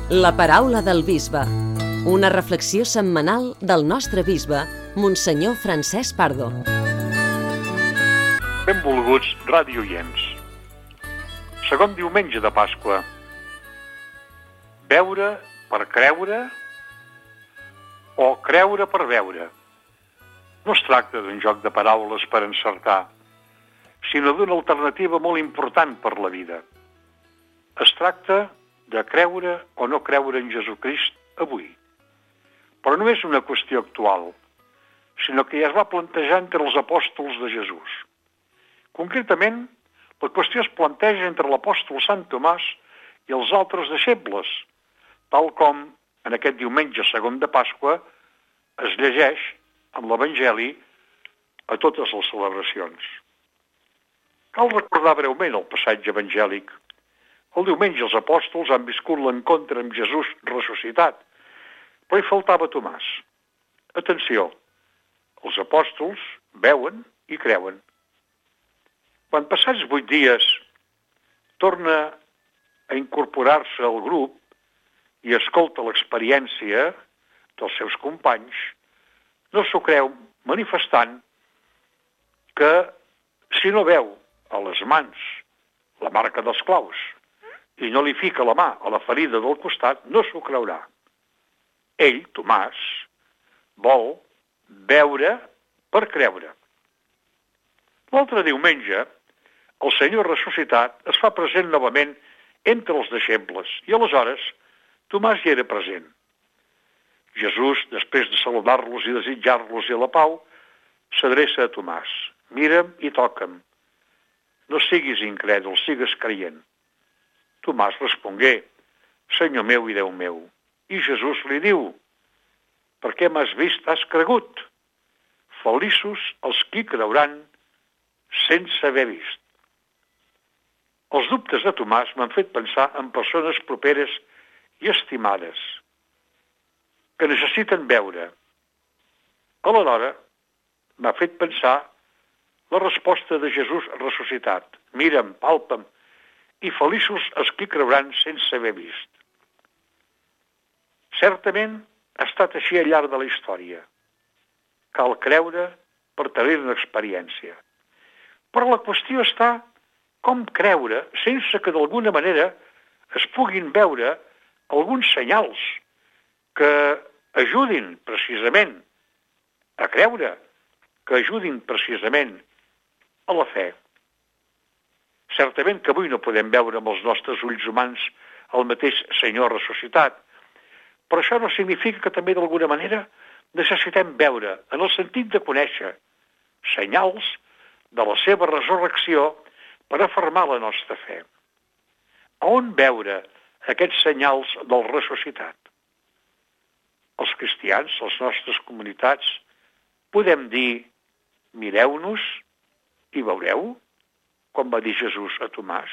La paraula del bisbe. Una reflexió setmanal del nostre bisbe, Monsenyor Francesc Pardo. Benvolguts radioients. Segon diumenge de Pasqua. Veure per creure o creure per veure. No es tracta d'un joc de paraules per encertar, sinó d'una alternativa molt important per la vida. Es tracta de creure o no creure en Jesucrist avui. Però no és una qüestió actual, sinó que ja es va plantejar entre els apòstols de Jesús. Concretament, la qüestió es planteja entre l'apòstol Sant Tomàs i els altres deixebles, tal com en aquest diumenge segon de Pasqua es llegeix en l'Evangeli a totes les celebracions. Cal recordar breument el passatge evangèlic. El diumenge els apòstols han viscut l'encontre amb Jesús ressuscitat, però hi faltava Tomàs. Atenció, els apòstols veuen i creuen. Quan passats 8 dies torna a incorporar-se al grup i escolta l'experiència dels seus companys, no s'ho creu, manifestant que si no veu a les mans la marca dels claus i no li fica la mà a la ferida del costat, no s'ho creurà. Ell, Tomàs, vol veure per creure. L'altre diumenge, el Senyor ressuscitat es fa present novament entre els deixebles i aleshores Tomàs hi era present. Jesús, després de saludar-los i desitjar-los la pau, s'adreça a Tomàs. Mira'm i toca'm. No siguis incrèdul, sigues creient. Tomàs respongué, Senyor meu i Déu meu. I Jesús li diu, perquè m'has vist, has cregut. Feliços els qui creuran sense haver vist. Els dubtes de Tomàs m'han fet pensar en persones properes i estimades que necessiten veure. Alhora, m'ha fet pensar la resposta de Jesús ressuscitat. Mira'm, palpa'm, i feliços els qui creuran sense haver vist. Certament ha estat així al llarg de la història. Cal creure per tenir una experiència. Però la qüestió està com creure sense que d'alguna manera es puguin veure alguns senyals que ajudin precisament a creure, que ajudin precisament a la fe. Certament que avui no podem veure amb els nostres ulls humans el mateix Senyor ressuscitat, però això no significa que també d'alguna manera necessitem veure, en el sentit de conèixer, senyals de la seva resurrecció per afirmar la nostra fe. A on veure aquests senyals del ressuscitat? Els cristians, les nostres comunitats, podem dir, mireu-nos i veureu, com va dir Jesús a Tomàs.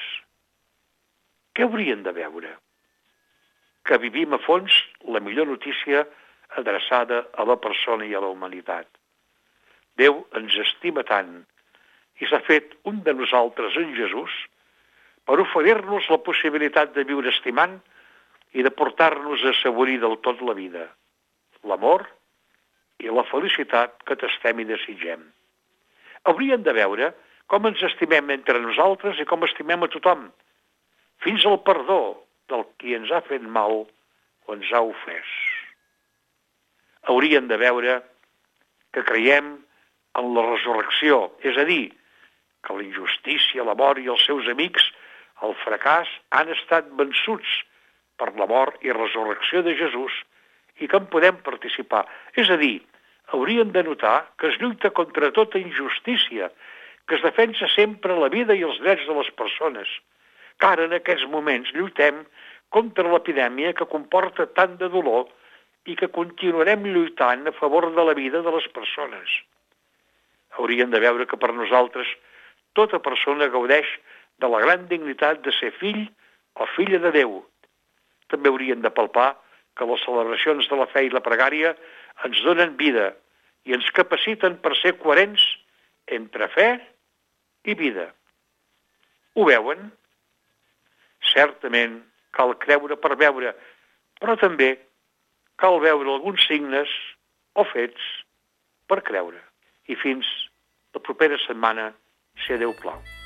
Què haurien de veure? Que vivim a fons la millor notícia adreçada a la persona i a la humanitat. Déu ens estima tant i s'ha fet un de nosaltres en Jesús per oferir-nos la possibilitat de viure estimant i de portar-nos a assaborir del tot la vida, l'amor i la felicitat que tastem i desitgem. Haurien de veure com ens estimem entre nosaltres i com estimem a tothom, fins al perdó del qui ens ha fet mal o ens ha ofès. Haurien de veure que creiem en la resurrecció, és a dir, que la injustícia, la mort i els seus amics, el fracàs, han estat vençuts per la mort i resurrecció de Jesús i que en podem participar. És a dir, haurien de notar que es lluita contra tota injustícia, que es defensa sempre la vida i els drets de les persones, que ara en aquests moments lluitem contra l'epidèmia que comporta tant de dolor i que continuarem lluitant a favor de la vida de les persones. Haurien de veure que per nosaltres tota persona gaudeix de la gran dignitat de ser fill o filla de Déu. També haurien de palpar que les celebracions de la fe i la pregària ens donen vida i ens capaciten per ser coherents entre fe i vida. Ho veuen? Certament cal creure per veure, Però també cal veure alguns signes o fets per creure. I fins la propera setmana, si Déu plau.